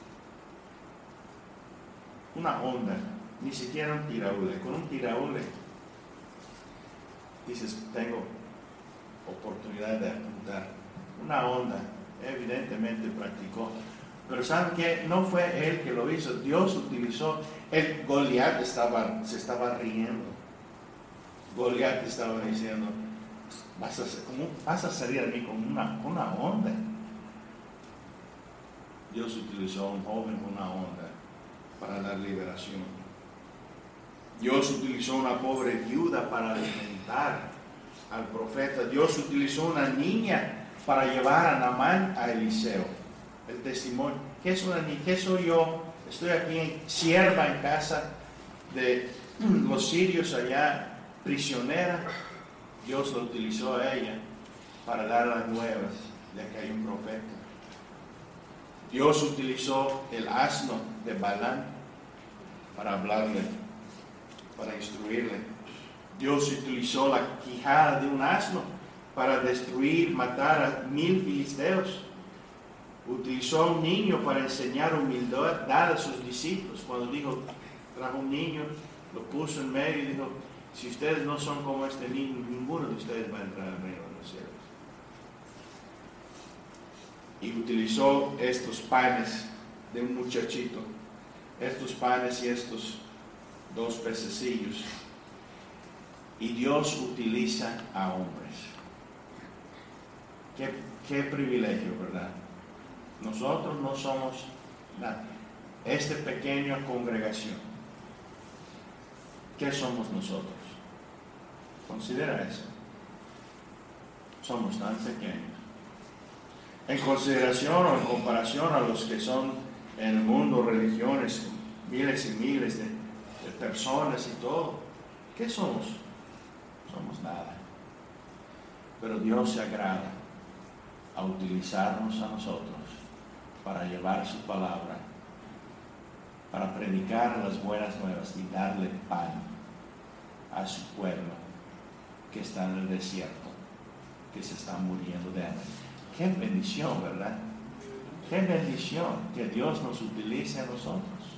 ni siquiera un tiraúle, con un tiraúle. Dices, tengo oportunidad de apuntar. Una onda, evidentemente practicó. Pero ¿saben qué? No fue él que lo hizo, Dios utilizó. El Goliat se estaba riendo. Goliat estaba diciendo, ¿cómo vas a salir a mí con una onda? Dios utilizó a un joven con una onda para dar liberación. Dios utilizó una pobre viuda para alimentar al profeta. Dios utilizó una niña para llevar a Naamán a Eliseo. El testimonio. ¿Qué es una niña? ¿Qué soy yo? Estoy aquí sierva en casa de los sirios allá, prisionera. Dios lo utilizó a ella para dar las nuevas de que hay un profeta. Dios utilizó el asno de Balaam para hablarle, para instruirle. Dios utilizó la quijada de un asno para destruir, matar a 1000 filisteos. Utilizó a un niño para enseñar humildad a sus discípulos. Cuando dijo, trajo un niño, lo puso en medio y dijo, si ustedes no son como este niño, ninguno de ustedes va a entrar al reino de los cielos. Y utilizó estos panes de un muchachito, estos panes y estos 2 pececillos. Y Dios utiliza a hombres. Qué privilegio, ¿verdad? Nosotros no somos nada. Esta pequeña congregación, ¿qué somos nosotros? Considera eso. Somos tan pequeños. En consideración o en comparación a los que son en el mundo, religiones, miles y miles de personas y todo, ¿qué somos? Somos nada. Pero Dios se agrada a utilizarnos a nosotros para llevar su palabra, para predicar las buenas nuevas y darle pan a su pueblo que está en el desierto, que se está muriendo de hambre. Qué bendición, ¿verdad? Qué bendición que Dios nos utilice a nosotros.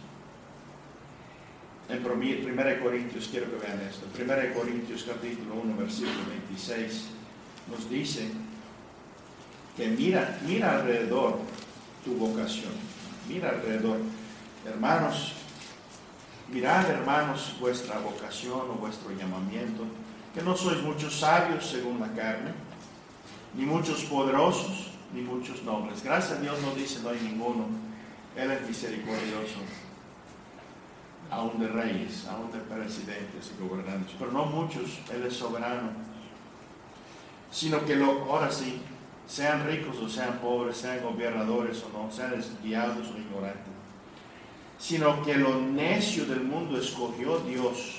En 1 Corintios, quiero que vean esto, 1 Corintios capítulo 1, versículo 26, nos dice que mira alrededor tu vocación, mira alrededor, hermanos, mirad, hermanos, vuestra vocación o vuestro llamamiento, que no sois muchos sabios según la carne, ni muchos poderosos, ni muchos nobles. Gracias a Dios no dice no hay ninguno. Él es misericordioso, aún de reyes, aún de presidentes y gobernantes, pero no muchos. Él es soberano. Sino que ahora sí, sean ricos o sean pobres, sean gobernadores o no, sean desviados o ignorantes, sino que lo necio del mundo escogió Dios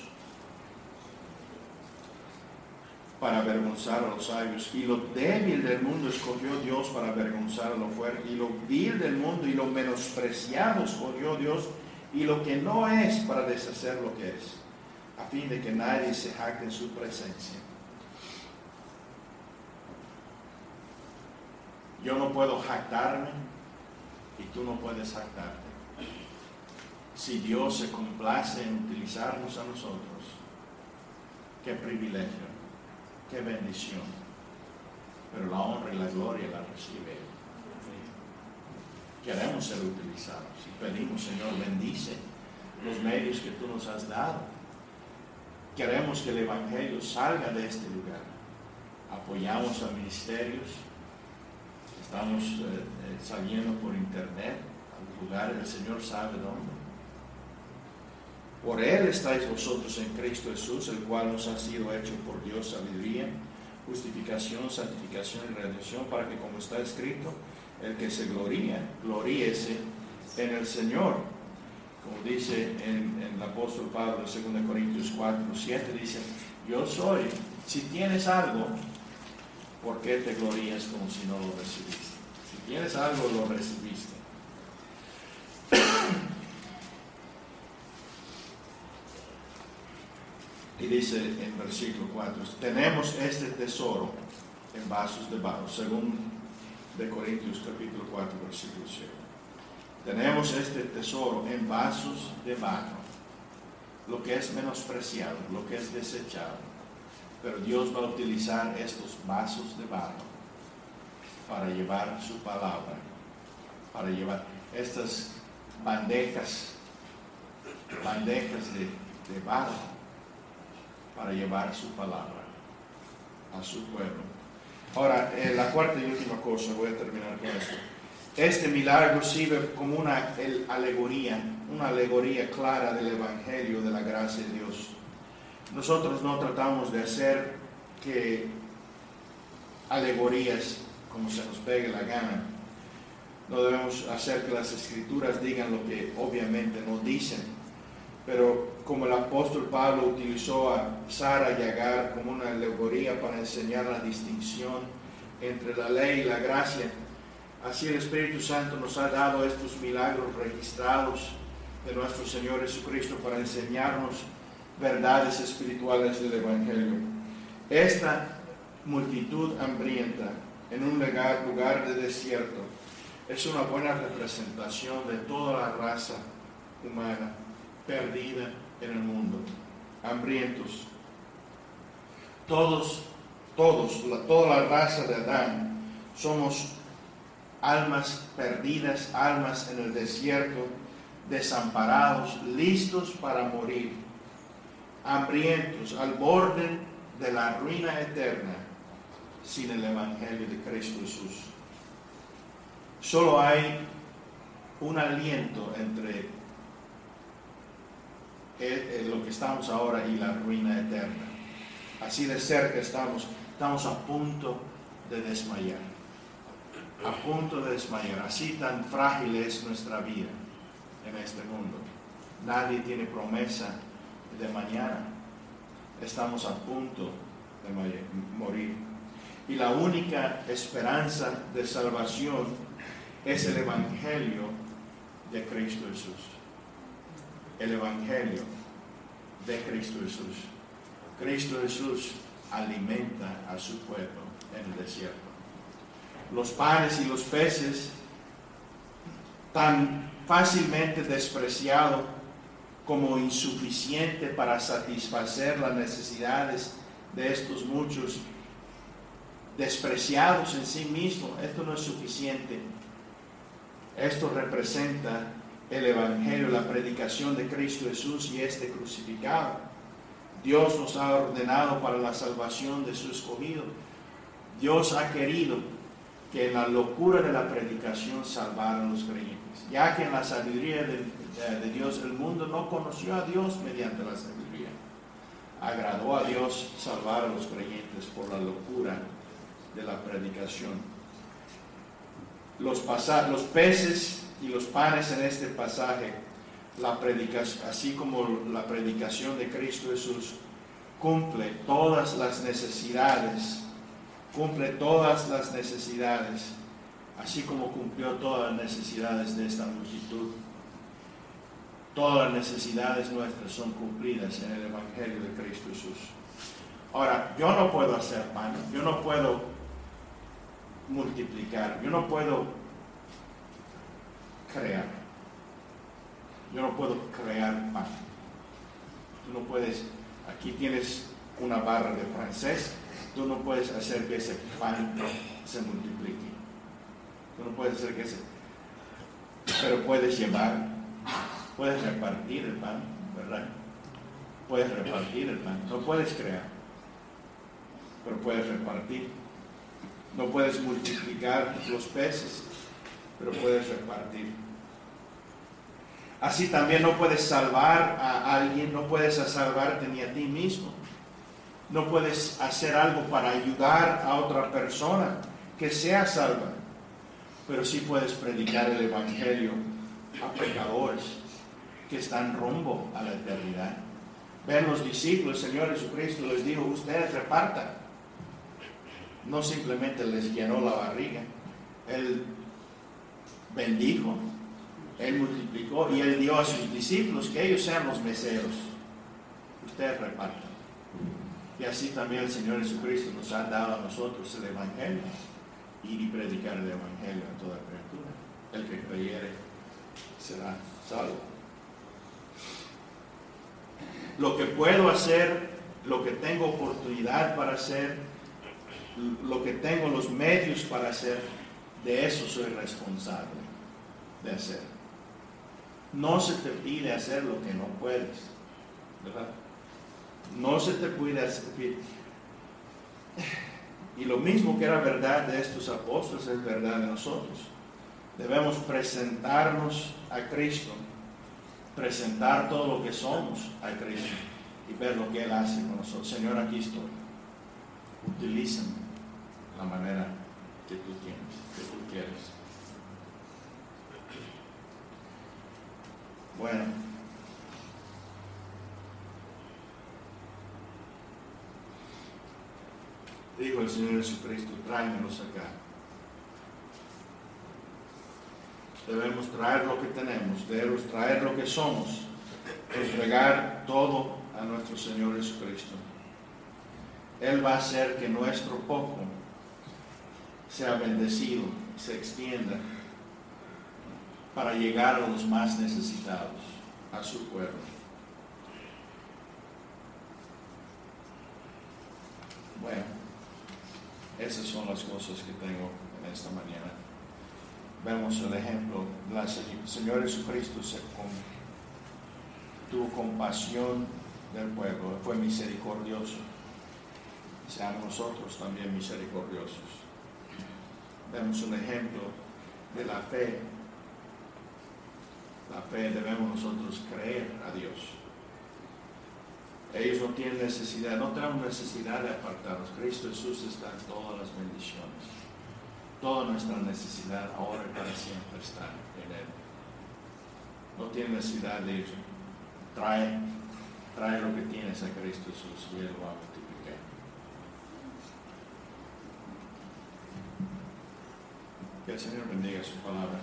para avergonzar a los sabios, y lo débil del mundo escogió Dios para avergonzar a lo fuerte, y lo vil del mundo y lo menospreciado escogió Dios, y lo que no es para deshacer lo que es, a fin de que nadie se jacte en su presencia. Yo no puedo jactarme y tú no puedes jactarte. si Dios se complace en utilizarnos a nosotros, qué privilegio, qué bendición. Pero la honra y la gloria la recibe Él. Queremos ser utilizados y pedimos, Señor, bendice los medios que tú nos has dado. Queremos que el Evangelio salga de este lugar. Apoyamos a ministerios. Estamos saliendo por internet a los lugares, el Señor sabe dónde. Por Él estáis vosotros en Cristo Jesús, el cual nos ha sido hecho por Dios sabiduría, justificación, santificación y redención, para que, como está escrito, el que se gloría, gloríese en el Señor. Como dice en el apóstol Pablo en 2 Corintios 4:7, dice, yo soy, si tienes algo, ¿por qué te glorías como si no lo recibiste? Si tienes algo, lo recibiste. Y dice en versículo 4, tenemos este tesoro en vasos de barro, según de Corintios capítulo 4, versículo 7. Tenemos este tesoro en vasos de barro, lo que es menospreciado, lo que es desechado. Pero Dios va a utilizar estos vasos de barro para llevar su palabra, para llevar estas bandejas de barro, para llevar su palabra a su pueblo. Ahora, la cuarta y última cosa, voy a terminar con esto. Este milagro sirve como una alegoría clara del Evangelio de la gracia de Dios. Nosotros no tratamos de hacer que alegorías como se nos pegue la gana. No debemos hacer que las Escrituras digan lo que obviamente no dicen. Pero como el apóstol Pablo utilizó a Sara y Agar como una alegoría para enseñar la distinción entre la ley y la gracia, así el Espíritu Santo nos ha dado estos milagros registrados de nuestro Señor Jesucristo para enseñarnos verdades espirituales del Evangelio. Esta multitud hambrienta en un lugar de desierto es una buena representación de toda la raza humana perdida en el mundo, hambrientos. Toda la raza de Adán somos almas perdidas, almas en el desierto, desamparados, listos para morir, hambrientos, al borde de la ruina eterna, sin el Evangelio de Cristo Jesús. Solo hay un aliento entre lo que estamos ahora y la ruina eterna. Así de cerca estamos a punto de desmayar. A punto de desmayar. Así tan frágil es nuestra vida en este mundo. Nadie tiene promesa de mañana. Estamos a punto de morir. Y la única esperanza de salvación es el Evangelio de Cristo Jesús. El Evangelio de Cristo Jesús. Cristo Jesús alimenta a su pueblo en el desierto. Los panes y los peces, tan fácilmente despreciados como insuficiente para satisfacer las necesidades de estos muchos, despreciados en sí mismos, esto no es suficiente. Esto representa el Evangelio, la predicación de Cristo Jesús y este crucificado. Dios nos ha ordenado para la salvación de su escogido. Dios ha querido que en la locura de la predicación salvaran los creyentes, ya que en la sabiduría de Dios el mundo no conoció a Dios mediante la sabiduría. Agradó a Dios salvar a los creyentes por la locura de la predicación. Los peces y los panes en este pasaje, así como la predicación de Cristo Jesús, cumple todas las necesidades, así como cumplió todas las necesidades de esta multitud. Todas las necesidades nuestras son cumplidas en el Evangelio de Cristo Jesús. Ahora, yo no puedo hacer pan, yo no puedo multiplicar, yo no puedo crear. Yo no puedo crear pan. Tú no puedes, aquí tienes una barra de francés, tú no puedes hacer que ese pan se multiplique. Tú no puedes hacer que pero puedes llevar, puedes repartir el pan, ¿verdad? Puedes repartir el pan, no puedes crear, pero puedes repartir. No puedes multiplicar los peces, pero puedes repartir. Así también no puedes salvar a alguien, no puedes salvarte ni a ti mismo. No puedes hacer algo para ayudar a otra persona que sea salva, pero sí puedes predicar el Evangelio a pecadores que están rumbo a la eternidad. Ven los discípulos, el Señor Jesucristo les dijo, ustedes repartan. No simplemente les llenó la barriga, Él bendijo, Él multiplicó y Él dio a sus discípulos que ellos sean los meseros. Ustedes repartan. Y así también el Señor Jesucristo nos ha dado a nosotros el Evangelio, ir y predicar el Evangelio a toda criatura. El que creyere será salvo. Lo que puedo hacer, lo que tengo oportunidad para hacer, lo que tengo los medios para hacer, de eso soy responsable de hacer. No se te pide hacer lo que no puedes, ¿verdad? No se te pide hacer. Y lo mismo que era verdad de estos apóstoles es verdad de nosotros. Debemos presentarnos a Cristo, presentar todo lo que somos a Cristo y ver lo que Él hace con nosotros. Señor, aquí estoy. Utilízame la manera que tú tienes, que tú quieres. Bueno. Dijo el Señor Jesucristo, tráemelos acá. Debemos traer lo que tenemos, debemos traer lo que somos, entregar todo a nuestro Señor Jesucristo. Él va a hacer que nuestro poco sea bendecido, se extienda para llegar a los más necesitados, a su pueblo. Bueno, esas son las cosas que tengo en esta mañana. Vemos el ejemplo del Señor Jesucristo tuvo compasión del pueblo, fue misericordioso. Seamos nosotros también misericordiosos. Vemos un ejemplo de la fe. La fe, debemos nosotros creer a Dios. Ellos no tienen necesidad, no tenemos necesidad de apartarnos. Cristo Jesús está en todas las bendiciones. Toda nuestra necesidad ahora y para siempre está en Él. No tiene necesidad de ir. Trae lo que tienes a Cristo Jesús y Él lo va a multiplicar. Que el Señor bendiga su palabra.